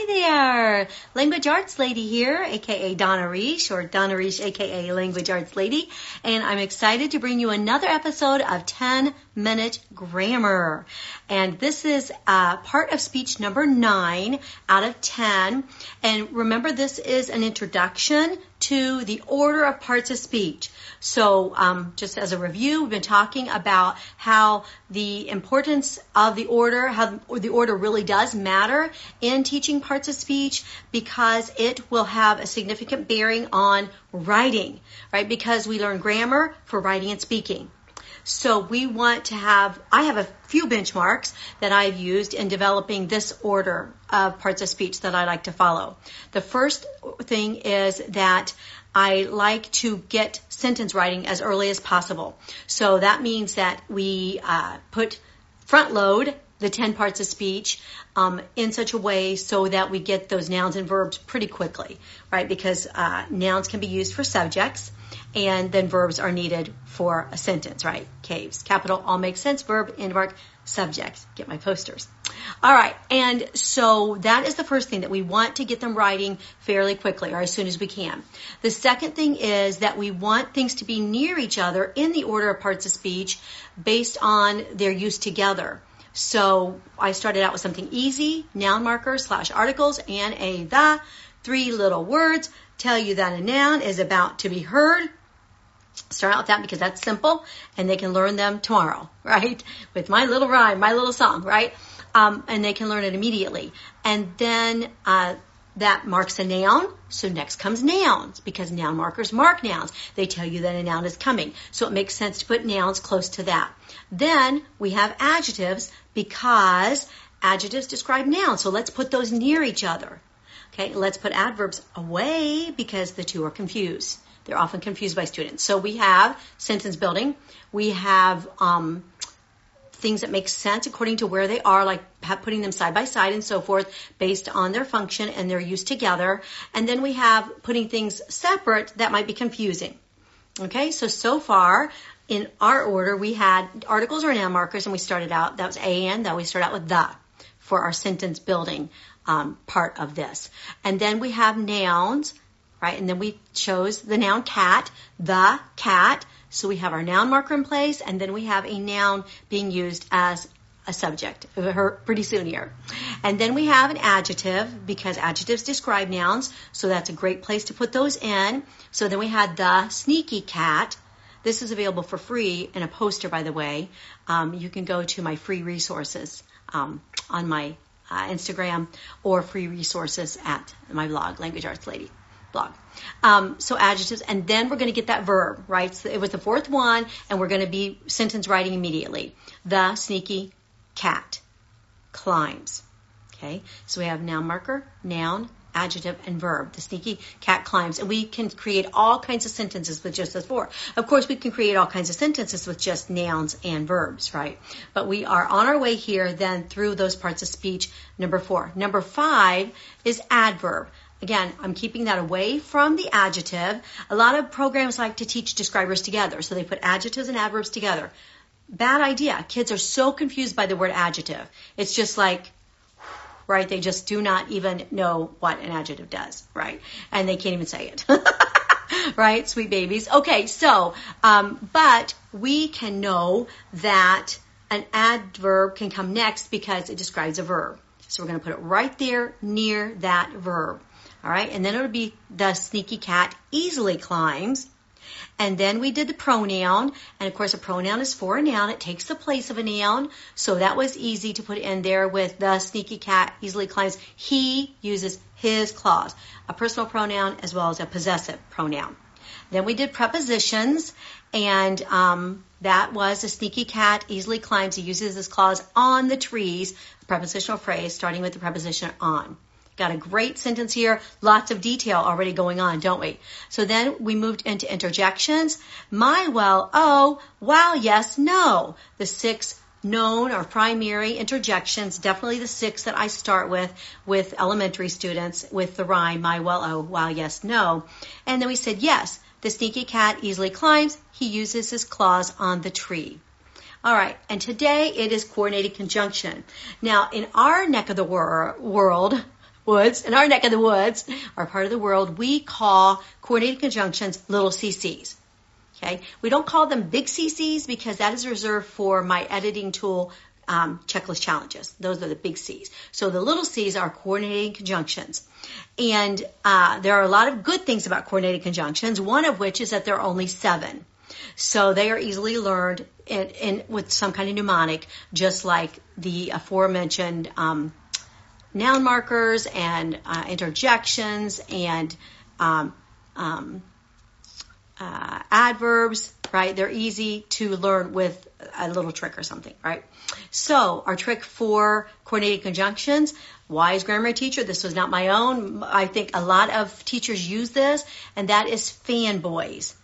Hi there, Language Arts Lady here, aka Donna Reish, or Donna Reish, aka Language Arts Lady, and I'm excited to bring you another episode of 10-Minute Grammar. And this is part of speech number 9 out of 10. And remember, this is an introduction to the order of parts of speech. So just as a review, we've been talking about how the importance of the order, how the order really does matter in teaching parts of speech, because it will have a significant bearing on writing, right? Because we learn grammar for writing and speaking. So we want to I have a few benchmarks that I've used in developing this order of parts of speech that I like to follow. The first thing is that I like to get sentence writing as early as possible. So that means that we front load the 10 parts of speech in such a way so that we get those nouns and verbs pretty quickly, right? Because nouns can be used for subjects, and then verbs are needed for a sentence, right? Caves, capital, all makes sense, verb, end mark, subject. Get my posters. All right, and so that is the first thing, that we want to get them writing fairly quickly, or as soon as we can. The second thing is that we want things to be near each other in the order of parts of speech based on their use together. So I started out with something easy, noun markers / articles, and the 3 little words tell you that a noun is about to be heard. Start out with that because that's simple, and they can learn them tomorrow, right? With my little rhyme, my little song, right? And they can learn it immediately. And then that marks a noun. So next comes nouns, because noun markers mark nouns. They tell you that a noun is coming. So it makes sense to put nouns close to that. Then we have adjectives, because adjectives describe nouns. So let's put those near each other. Okay, let's put adverbs away because the two are confused. They're often confused by students. So we have sentence building. We have things that make sense according to where they are, like putting them side by side and so forth based on their function and their use together. And then we have putting things separate that might be confusing. Okay, so far in our order, we had articles or noun markers, and we started out, that was and, that we start out with the for our sentence building part of this. And then we have nouns, right? And then we chose the noun cat, the cat. So we have our noun marker in place, and then we have a noun being used as a subject pretty soon here. And then we have an adjective, because adjectives describe nouns, so that's a great place to put those in. So then we had the sneaky cat. This is available for free in a poster, by the way. You can go to my free resources on my Instagram, or free resources at my blog, Language Arts Lady blog. So adjectives, and then we're going to get that verb, right? So it was the fourth one, and we're going to be sentence writing immediately. The sneaky cat climbs. Okay, so we have noun marker, noun, adjective, and verb. The sneaky cat climbs. And we can create all kinds of sentences with just those 4. Of course, we can create all kinds of sentences with just nouns and verbs, right? But we are on our way here then through those parts of speech. Number 4. Number 5 is adverb. Again, I'm keeping that away from the adjective. A lot of programs like to teach describers together, so they put adjectives and adverbs together. Bad idea. Kids are so confused by the word adjective. It's just like, right? They just do not even know what an adjective does, right? And they can't even say it, right? Sweet babies. Okay, so, but we can know that an adverb can come next because it describes a verb. So we're going to put it right there near that verb. All right, and then it'll be the sneaky cat easily climbs. And then we did the pronoun, and of course a pronoun is for a noun. It takes the place of a noun, so that was easy to put in there with the sneaky cat easily climbs. He uses his claws, a personal pronoun as well as a possessive pronoun. Then we did prepositions, and that was a sneaky cat easily climbs. He uses his claws on the trees, a prepositional phrase starting with the preposition on. Got a great sentence here. Lots of detail already going on, don't we? So then we moved into interjections. My, well, oh, wow, yes, no. The 6 known or primary interjections, definitely the 6 that I start with elementary students, with the rhyme, my, well, oh, wow, yes, no. And then we said, yes, the sneaky cat easily climbs. He uses his claws on the tree. All right, and today it is coordinated conjunction. Now, in our neck of the world, in our neck of the woods, our part of the world, we call coordinated conjunctions little CCs. Okay, we don't call them big CCs because that is reserved for my editing tool checklist challenges. Those are the big C's. So the little C's are coordinating conjunctions. And there are a lot of good things about coordinated conjunctions, one of which is that there are only 7. So they are easily learned with some kind of mnemonic, just like the aforementioned noun markers and interjections and adverbs, right? They're easy to learn with a little trick or something, right? So our trick for coordinated conjunctions, wise grammar teacher, this was not my own. I think a lot of teachers use this, and that is fanboys.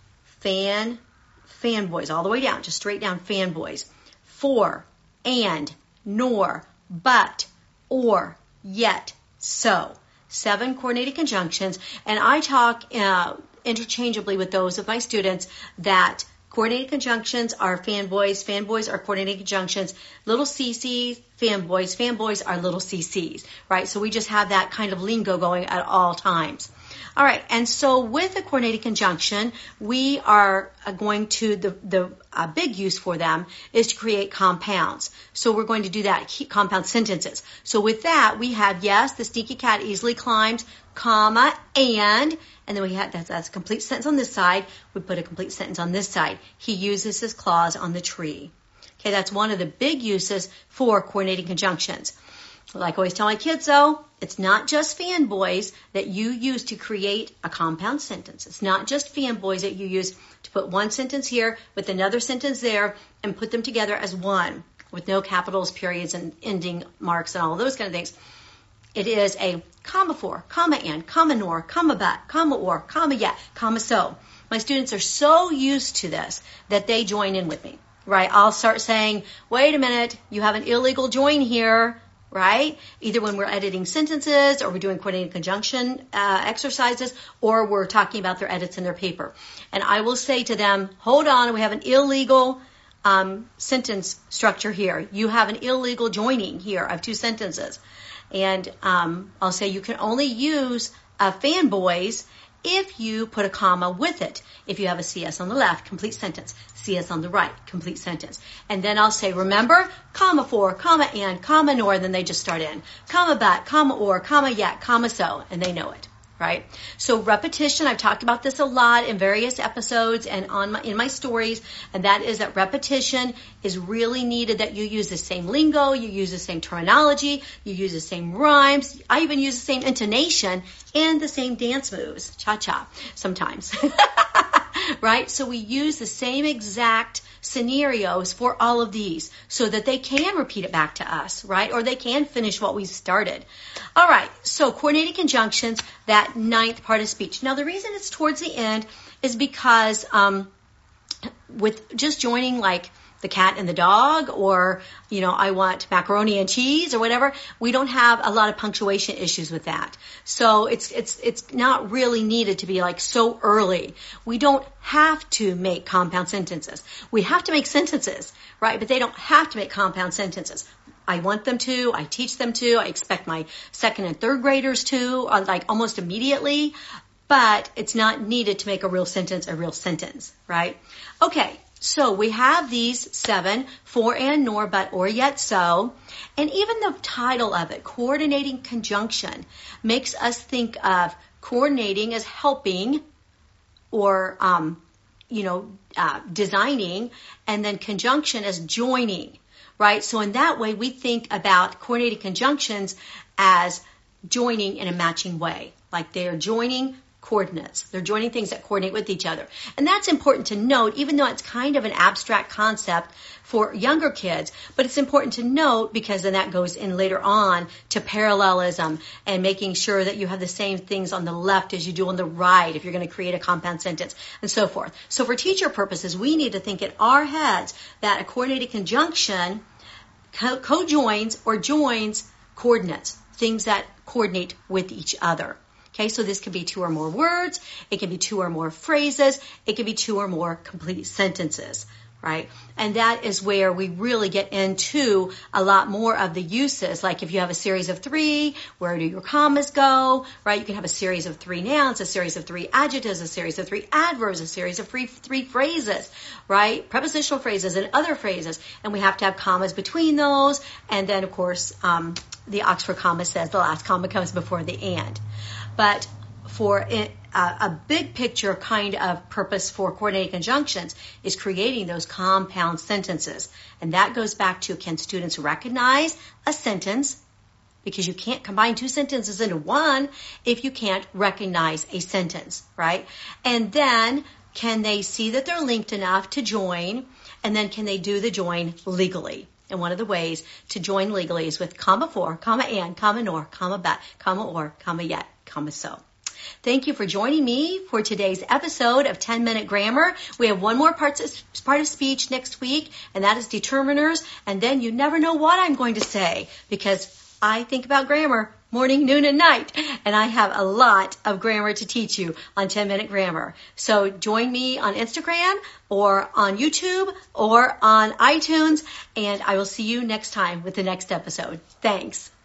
Fanboys, all the way down, just straight down, fanboys. For, and, nor, but, or, yet, so. 7 coordinated conjunctions, and I talk interchangeably with those of my students that coordinated conjunctions are fanboys, fanboys are coordinated conjunctions, little CCs, fanboys are little CCs, right? So we just have that kind of lingo going at all times. All right, and so with a coordinated conjunction, we are going to, the big use for them is to create compounds. So we're going to do that, compound sentences. So with that, we have, yes, the sneaky cat easily climbs, comma, and then we have, that's a complete sentence on this side. We put a complete sentence on this side. He uses his claws on the tree. Okay, that's one of the big uses for coordinating conjunctions. Like I always tell my kids, though, it's not just fanboys that you use to create a compound sentence. It's not just fanboys that you use to put one sentence here with another sentence there and put them together as one with no capitals, periods, and ending marks and all those kind of things. It is a comma for, comma and, comma nor, comma but, comma or, comma yet, comma so. My students are so used to this that they join in with me, right? I'll start saying, wait a minute, you have an illegal join here, right? Either when we're editing sentences or we're doing coordinated conjunction exercises or we're talking about their edits in their paper. And I will say to them, hold on, we have an illegal sentence structure here. You have an illegal joining here of 2 sentences. And I'll say you can only use fanboys if you put a comma with it. If you have a CS on the left, complete sentence. CS on the right, complete sentence. And then I'll say, remember, comma for, comma and, comma nor, then they just start in. Comma but, comma or, comma yet, comma so, and they know it, right? So repetition, I've talked about this a lot in various episodes and in my stories, and that is that repetition is really needed, that you use the same lingo, you use the same terminology, you use the same rhymes. I even use the same intonation and the same dance moves, cha-cha, sometimes. Right? So we use the same exact scenarios for all of these so that they can repeat it back to us, right? Or they can finish what we started. All right, so coordinated conjunctions, that 9th part of speech. Now, the reason it's towards the end is because with just joining like the cat and the dog, or, you know, I want macaroni and cheese or whatever, we don't have a lot of punctuation issues with that. So it's not really needed to be like so early. We don't have to make compound sentences. We have to make sentences, right? But they don't have to make compound sentences. I want them to, I teach them to, I expect my 2nd and 3rd graders to, like almost immediately, but it's not needed to make a real sentence, right? Okay. So we have these 7, for and nor, but or yet so. And even the title of it, coordinating conjunction, makes us think of coordinating as helping or, designing, and then conjunction as joining, right? So in that way, we think about coordinating conjunctions as joining in a matching way, like they are joining coordinates. They're joining things that coordinate with each other. And that's important to note, even though it's kind of an abstract concept for younger kids, but it's important to note because then that goes in later on to parallelism and making sure that you have the same things on the left as you do on the right if you're going to create a compound sentence and so forth. So for teacher purposes, we need to think in our heads that a coordinated conjunction co-joins or joins coordinates, things that coordinate with each other. Okay, so this could be 2 or more words, it can be 2 or more phrases, it can be 2 or more complete sentences, right? And that is where we really get into a lot more of the uses. Like if you have a series of 3, where do your commas go, right? You can have a series of 3 nouns, a series of 3 adjectives, a series of 3 adverbs, a series of 3 phrases, right? Prepositional phrases and other phrases. And we have to have commas between those. And then, of course, the Oxford comma says the last comma comes before the and. But for a big picture kind of purpose for coordinating conjunctions is creating those compound sentences. And that goes back to, can students recognize a sentence? Because you can't combine 2 sentences into one if you can't recognize a sentence, right? And then can they see that they're linked enough to join? And then can they do the join legally? And one of the ways to join legally is with comma for, comma and, comma nor, comma but, comma or, comma yet, comma so. Thank you for joining me for today's episode of 10-Minute Grammar. We have one more part of speech next week, and that is determiners. And then you never know what I'm going to say, because I think about grammar morning, noon, and night. And I have a lot of grammar to teach you on 10-Minute Grammar. So join me on Instagram or on YouTube or on iTunes, and I will see you next time with the next episode. Thanks.